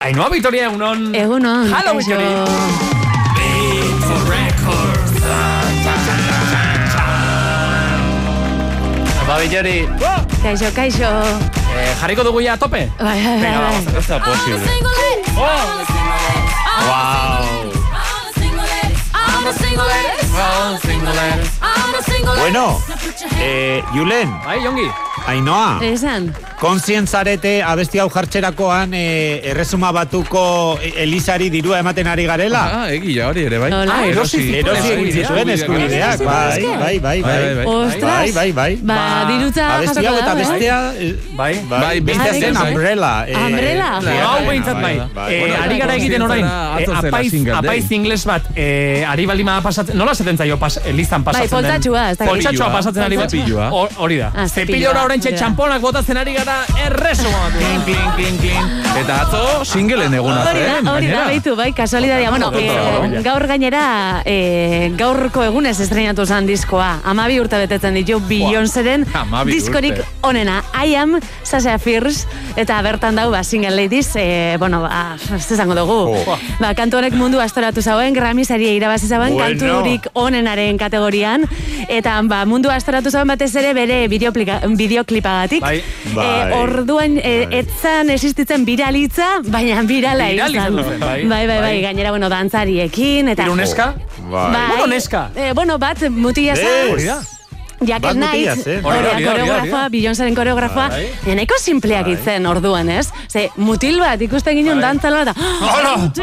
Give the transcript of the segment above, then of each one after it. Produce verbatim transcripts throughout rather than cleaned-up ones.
Ainhoa Vitoria, egunon. Egunon. Halo, Vitoria. Beat for records. Ba, Vitori. Kaixo, kaixo. Eh, jarriko dugu ya a tope? Bai, bai, Venga, bai. vamos, ez da posible. Oh! Wow! Bueno, eh, Julen. Bai, Jongi. Ainhoa. Esan. Kontzientzarete abesti hau jartzerakoan eh, erresuma batuko Elisari dirua ematen ari garela. Ah, egia hori ere, bai. Hola. Ah, erosi Erosi egin zituen eskubideak. Bai, bai, bai, bai. Ostras. Bai, bai, bai. Ba, dirutza Abesti hau eta jasoko da, bestea... Bai. Bai, bestea zen bai. Umbrella. eh, Umbrella? eh, Hau behintzat bai. bai. Eh, Ari gara egiten orain, eh, apaiz, apaiz ingles bat, eh, ari balima pasatzen, nola esaten zaio pas, eh, listan pasatzen den? poltsatxua, ez dakit. Poltsatxua pasatzen ari bat. Cepilloa. Hor- Hori da. Ah, Zepillora orain hori da. txamponak botatzen ari gara erresuma bat. Klin, klin, klin, klin. Eta atzo singelen eguna Hori da, zen, hori da, gainera. baitu, bai, kasualidadia. Bueno, eh, gaur gainera, eh, gaurko egunez estrenatu zen diskoa. Amabi urte betetzen ditu Beyoncéren Hamabi diskorik urte. onena. I am Sasha Fierce, eta bertan dau, ba, Single Ladies, eh, bueno, ba, ez esango dugu. Oh. Ba, kantu honek mundu astoratu zauen, Grammy saria irabazi zauen, Bueno. kanturik onenaren kategorian, eta ba, mundu astoratu zauen batez ere bere bideoplika- bideoklipagatik. Bai. Bai. Eh, orduan, eh, etzan existitzen viralitza, baina virala Viral izan. izan zen, bai. Bai, bai, bai, Bai. gainera, bueno, dantzariekin, eta... Hiru neska? Bai. Bai, Bueno, neska. Eh, bueno, bat, mutila Ez. zan. Hori da. Jacket Bat Knight, mutila zen. hori Hori da, da, hori da, hori koreografa, da. Beyoncéren koreografa, Bai. ja, nahiko simpleak itzen orduan, ez? Ze, mutil bat ikusten ginen Bai. dantzala eta... Hola!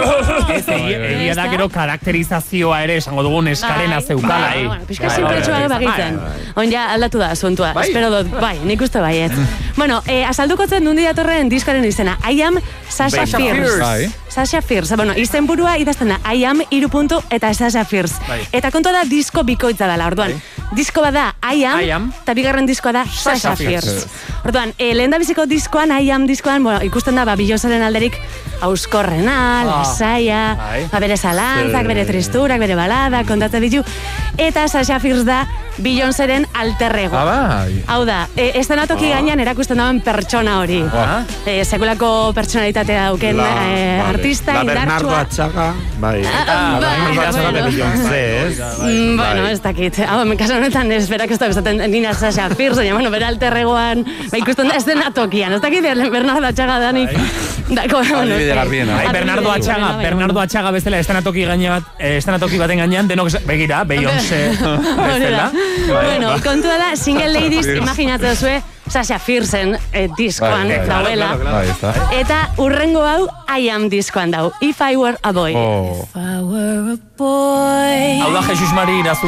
Ez, Bai, egia egia da gero karakterizazioa ere esango dugu neskarena zeukala. Bai, bueno, pixka Bai, simpletsua bai, bagitzen. bai. On ja aldatu da asuntua. Bai? Espero dut, bai, nik uste baiet. Bueno, eh, azaldukotzen nundi datorren diskoaren izena. I am Sasha Sasha Fierce. Fierce. Bai. Sasha Fierce. Bueno, izen burua idazten da I am iru puntu eta Sasha Fierce. Bai. Eta kontua da disko bikoitza dela, orduan. Disko bada I am, I am. eta bigarren diskoa da Sasha, Sasha Fierce. Fierce. Orduan, eh, lehen da biziko diskoan, I am diskoan, bueno, ikusten da, ba, Beyoncéren alderik auskorrena, lasaia, Bai. ba, bere zalantzak, Sí. bere tristurak, bere balada, kontatzen ditu. Eta Sasha Fierce da Beyoncéren alterrego. Ah, bai. Hau da, e, estenatoki gainean erakusten dauen pertsona hori. Ah. E, sekulako pertsonalitatea dauken La, e, vale. artista, La Bernardo indartsua. Atxaga, bai. Ah, La bai, Bernardo Atxaga de bueno. Beyoncé, ez? Mm, bueno, Bai. ez dakit. Hau, en kaso honetan, ez berak ez da bezaten nina Sasha Fierce, baina, bueno, bere alterregoan, ba, ikusten da estenatokian, ez dakit Bernardo Atxaga danik. Dako, bueno, Adibide ez garbiena. Bai, Bernardo Adibide Atxaga, garbiena, Bernardo bai, Atxaga bezala estenatoki gaine bat, eh, estenatoki baten gainean, denok ez- begira, Beyoncé Hori bezala. da. Bai. Bueno, kontua da, Single Ladies, imaginatzen zuen, Sasha Fiercen eh, diskoan Bai, bai, dauela. Bai, ez da. Eta urrengo hau, I am diskoan dau. If I were a boy. Oh. If I were a boy. Hau da Jesus Mari irazu.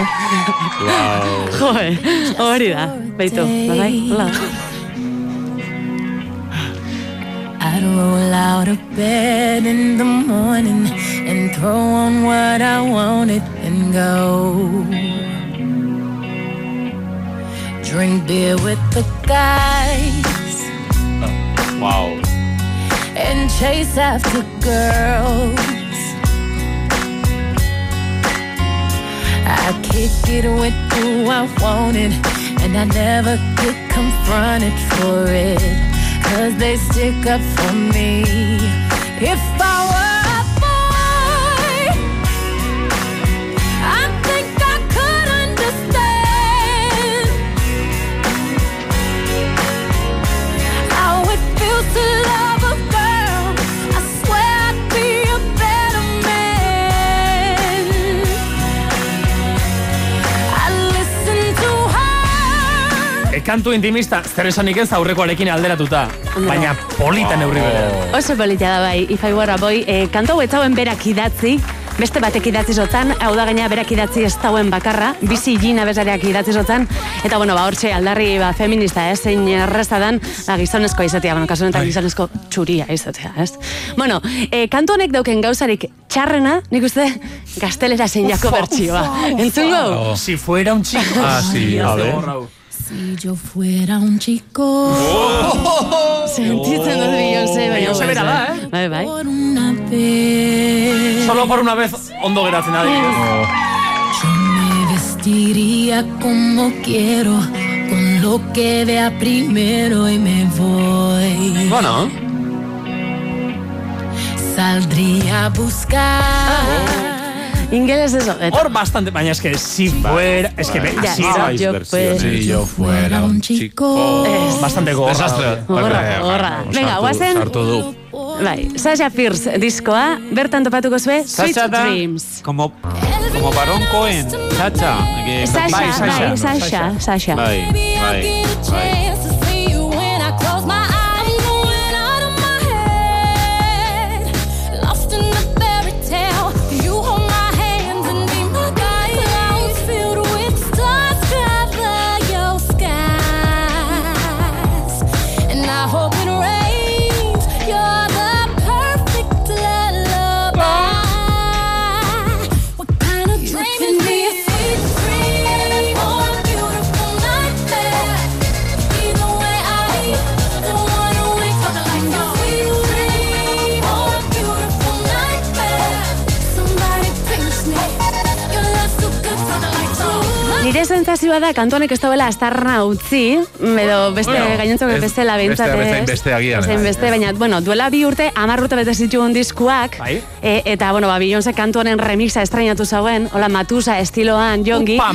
Joe, hori da. Beitu, bai, hola. I'd roll out of bed in the morning and throw on what I wanted and go. Drink beer with the guys Wow. and chase after girls. I kick it with who I wanted, and I never get confronted for it, 'cause they stick up for me. If I were a boy, I think I could understand how it feels to love a girl. I swear I'd be a better man. I listen to her. E, kantu intimista, zer esanik ez aurrekoarekin alderatuta, baina polita neurri berean. Oso polita da bai, If I were a boy. E, kantu hau ez dauen berak idatzi, beste batek idatzi zotan, hau da gaina berak idatzi ez dauen bakarra, bizi gina bezareak idatzi zotan, eta bueno, ba, hortxe aldarri ba, feminista, ez, zein erreza dan, ba, gizonezko izatea, bueno, kasu honetan gizonezko txuria izatea, ez. Bueno, e, kantu honek dauken gauzarik txarrena, nik uste, gaztelera zeinako bertsioa. Entzungo? Si fuera un chico. Ah, sí, a a ver. Si yo fuera un chico Sentitzen dut Beyoncé, baina Beyoncé bera da, eh? Bai, bai. por una vez, Solo por una vez ondo geratzen adibidez. yo me vestiría como quiero, con lo que vea primero y me voy. Bueno, saldría a buscar. Ingeles eso. Hor bastante, baina eske si fuera, eske be, Ya, si no, yo, pues, Si yo fuera un chico. Es bastante gorra. Desastre. Gorra, gorra. Venga, guazen. Sartu du. Bai, Sasha Fierce diskoa, bertan topatuko zue, Sweet Sasha da, Dreams. como, como Baron Cohen. Sacha. que- Sasha, Bai, Sasha. bai, Sasha, Sasha. Bai, bai, bai. Nire sentsazioa da kantonek ez dauela astarna utzi, edo beste Bueno, gainontzok ez- bezala beste- behintzat beste- ez. beste agian, Bezain eh. beste, baina, bueno, duela bi urte, hamar urte bete zituen diskuak, Bai. e, eta, bueno, ba, Beyoncé kantu honen remixa estrainatu zauen, hola Matusa estiloan, jongi. Upa,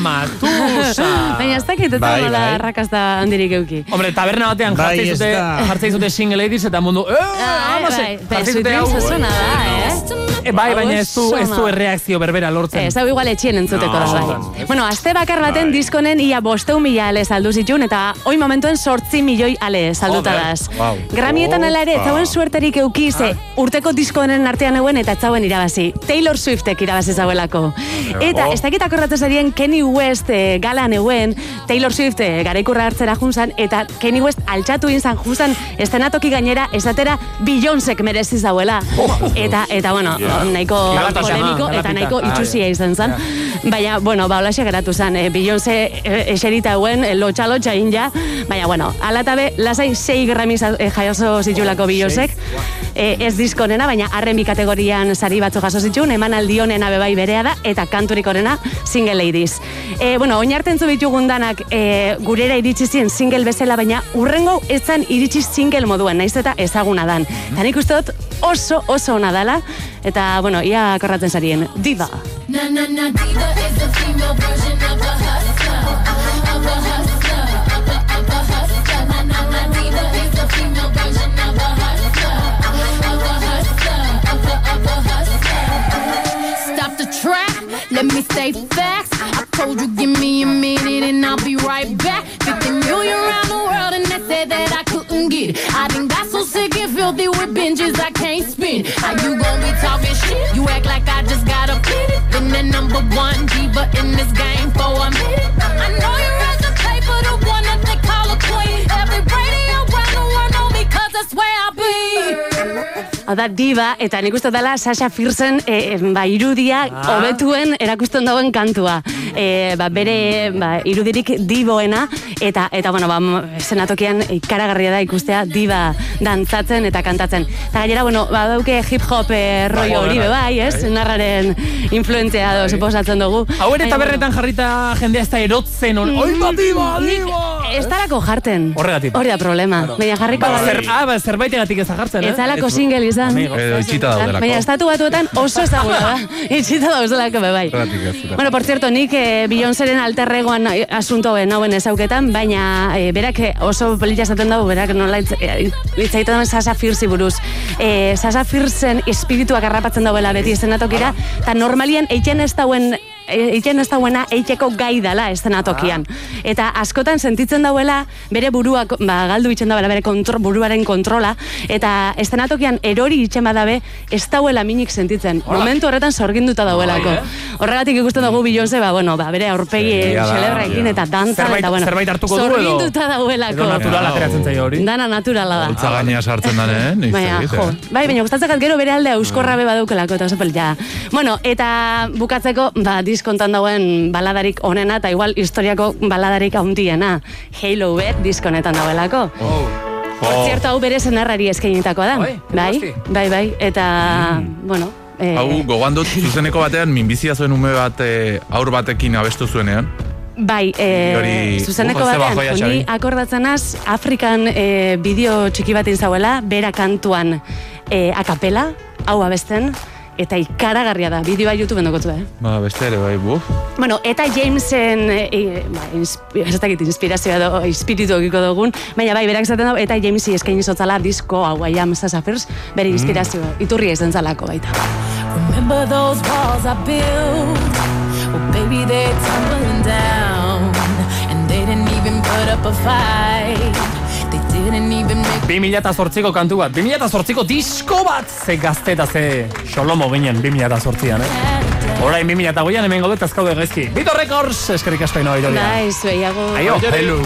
Matusa. Baina ez dakit, eta Bai, hola bai. arrakasta handirik euki. Hombre, taberna batean Bai, jartzen ez zute, da. jartzen zute single ladies eta mundu, eh, Bai, amase, bai, jartzen Sweet zute hau. Dreams osona da, eh? E, bai, baina ez du, ez du Osona. erreakzio berbera lortzen. Ez, hau igual etxien entzuteko No, da, bai. Bueno, aste bakar baten diskonen ia bosteun mila ale saldu zituen, eta hoi momentuen sortzi milioi ale salduta Joder, daz. wow. Gramietan ala ere, ez zauen suerterik euki, ze urteko diskoenen artean euen eta ez zauen irabazi. Taylor Swiftek irabazi zauelako. Eta, ez dakit akordatzen zarien Kanye West eh, galan euen, Taylor Swift eh, garaikurra hartzera junzan, eta Kanye West altxatu inzan junzan estenatoki gainera, esatera Beyoncék merezi zauela. Eta, eta bueno, nahiko Galata polemiko xama, eta galapita. nahiko Ah, itxusia izan zen. Baina, bueno, ba, holaxe geratu zen, e, Beyoncé e, eserita euen, e, lotxa-lotxa inja, baina, bueno, alatabe, lasai sei Grammys e, jaso zitulako Beyoncék, e, ez diskonena, baina arren bi kategorian sari batzu jaso zituen, eman aldionena bebai berea da, eta kanturik onena Single Ladies. E, bueno, oinarten zu bitugundanak e, gurera iritsi zien single bezala, baina urrengo ez zen iritsi single moduen, naiz eta ezaguna dan. Eta nik uste dut oso, oso ona dala, eta, bueno, ia korratzen zarien, Diva. Na na na, diva is a female version of a hustler, of a hustler, of a, of a hustler. Na na na, diva is a female version of a hustler, of a hustler, of a, of a hustler. Stop the track, let me say facts. I told you give me a minute and I'll be right back. Fifty million around the world and they said that I couldn't get it. I done got so sick and filthy with binges I can't spin. How you gon' be talking shit? You act like I just got a pity. Been the number one diva in this game for a minute. I know you're at the play for the one that they call a queen. Every radio around the world know me cause that's where I be. Hau da, Diva, eta nik uste dela Sasha Fiercen e, ba, irudia hobetuen erakusten dauen kantua. E, ba, bere ba, irudirik diboena, eta, eta bueno, ba, zenatokian ikaragarria da ikustea Diva dantzatzen eta kantatzen. Eta gainera, bueno, ba, dauke hip-hop e, rollo hori bebai, ez? Narraren influentzia do, suposatzen dugu. Hau ere Baina, tabernetan jarrita jendea ez da erotzen, on, oi, ba, diva, diva! Ez darako jarten. Horregatik. Hori da problema. Baina jarriko Ba, bali. zer, ah, ba, zerbaitegatik ez da jartzen, eh? Ez dalako single izan. Amigo. Edo itxita daudelako. Baina estatu batuetan oso ezaguna da. Itxita dauzelako bebai. Horregatik ez dira. Bueno, por cierto, nik eh, Beyoncéren alterregoan eh, asunto nauen ezauketan, baina eh, berak eh, oso polita esaten dago, berak nola hitz- eh, hitzaiten duen Sasha Fierce buruz. Eh, Sasha Fiercen espirituak harrapatzen dauela beti eszenatokira, eta normalian eiten ez dauen egiten ez dauena eiteko gai dala eszenatokian. Eta askotan sentitzen dauela bere buruak ba, galdu itzen dauela bere kontro, buruaren kontrola, eta eszenatokian erori itzen badabe ez dauela minik sentitzen. Momentu horretan sorginduta dauelako. Horregatik ikusten dugu Beyoncé, ba, bueno, ba, bere aurpegi Egia da, xelebraekin eta dantzan, Zerbait- eta bueno, zerbait hartuko du edo- sorginduta dauelako. Edo natural ateratzen zaio hori. Dana naturala da. Holtza gaina sartzen dane, eh? Baina, jo, bai, baina gustatzekat gero bere alde euskorra be badaukelako eta oso polita. Bueno, eta bukatzeko, ba, diskontan dauen baladarik onena, eta igual historiako baladarik handiena. Halo Bet diskonetan dauelako. Oh. Por cierto, hau bere senarrari eskainitakoa da. Bai, Bai, posti. bai, bai, eta, bueno... eh, Hau, gogoan dut, zuzeneko batean, minbizia zuen ume bat eh, aur batekin abestu zuenean. Bai, eh, Hori- zuzeneko Uf, ze batean, bajoia, ni Xabi. akordatzenaz, Afrikan eh, bideo txiki batin zauela, bera kantuan eh, akapela, hau abesten, eta ikaragarria da, bideoa YouTubeen dokotu, eh? Ba, beste ere, bai, buf. Bueno, eta Jamesen, e, e, ba, ez dakit inspirazioa do, espiritu egiko dugun, baina bai, berak zaten dago, eta Jamesi eskaini zotzala disko hau, I Am Sassafers, bere inspirazio, mm. iturri ez dentzalako baita. Remember those walls I built, well baby they're tumbling down, and they didn't even put up a fight. bi mila zortziko kantu bat, bi mila zortziko disko bat, ze gazte eta ze xolomo ginen bi mila zortzian, eh? Orain bi mila goian hemen gaudet azkaude gaizki. Vitor Records, eskerrik asko ino aidoria. Naiz, behiago. Aio, hello.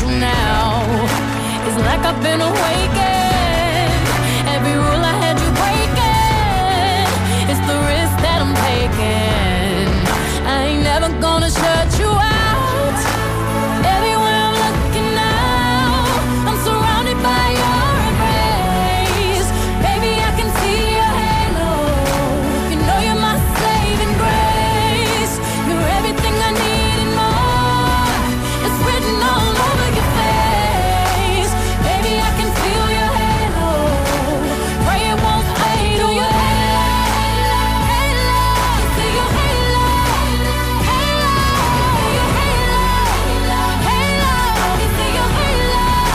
It's like I've been awakened. Every rule I had you breaking. It's the risk that I'm taking. I ain't never gonna shut you out. By your embrace, baby, I can see your halo. You know you're my saving grace. You're everything I need and more. It's written all over your face. Baby, I can feel your halo. Pray it won't fade away. Halo, see your halo. Halo, your halo. Halo, see your halo.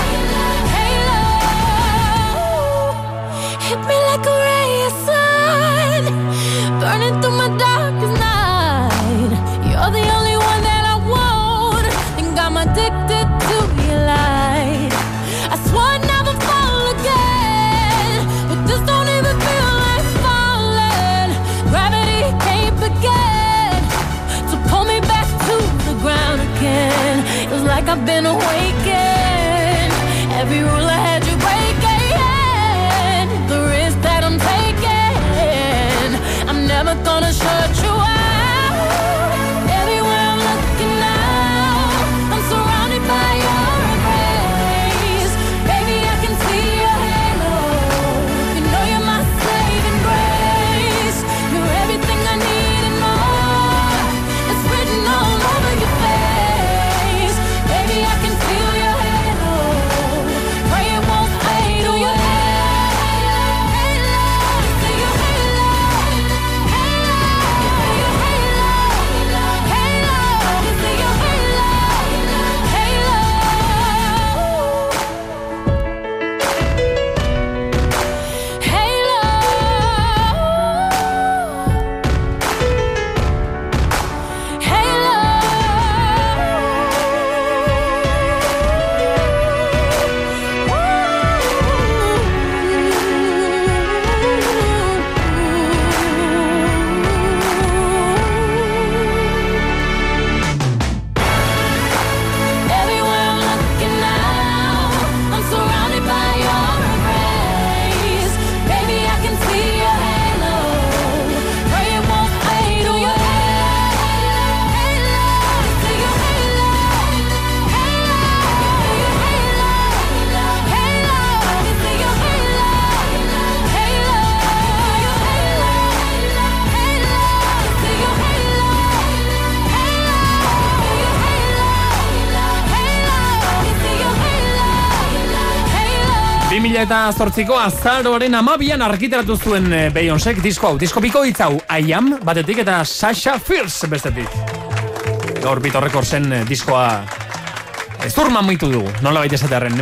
Hit me like a ray of sun, burning through my darkest night. You're the only one that I want, think I'm addicted to your light. I swore I'd never fall again, but this don't even feel like falling. Gravity can't begin to pull me back to the ground again. It's like I've been awakened. Every rule I had you breaking. The risk that I'm taking, I'm never gonna shut you out. Everywhere I'm looking now, I'm surrounded by your embrace. Baby, I can see your halo. You know you're my saving grace. You're everything I need and more. It's written all over your face. Baby, I can feel your halo. Pray it won't fade away. bi mila zortziko azaroaren amabian argitaratu zuen Beyoncék disko hau. Disko bikoitz hau, I Am batetik eta Sasha Fierce bestetik. Gaur Vitor Recordsen diskoa ezurman muitu dugu, nola baita esatearen.